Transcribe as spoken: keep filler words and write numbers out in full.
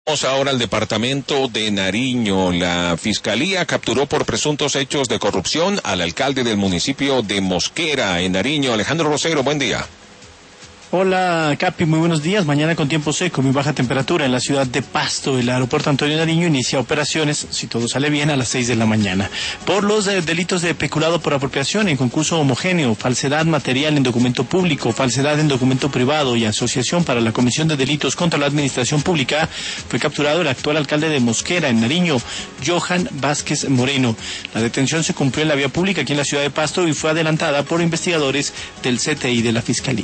Vamos ahora al departamento de Nariño. La Fiscalía capturó por presuntos hechos de corrupción al alcalde del municipio de Mosquera, en Nariño. Alejandro Rosero, buen día. Hola, Capi, muy buenos días. Mañana con tiempo seco, muy baja temperatura en la ciudad de Pasto. El aeropuerto Antonio Nariño inicia operaciones, si todo sale bien, a las seis de la mañana. Por los eh, delitos de peculado por apropiación en concurso homogéneo, falsedad material en documento público, falsedad en documento privado y asociación para la comisión de delitos contra la administración pública, fue capturado el actual alcalde de Mosquera, en Nariño, Johan Vázquez Moreno. La detención se cumplió en la vía pública aquí en la ciudad de Pasto y fue adelantada por investigadores del C T I de la Fiscalía.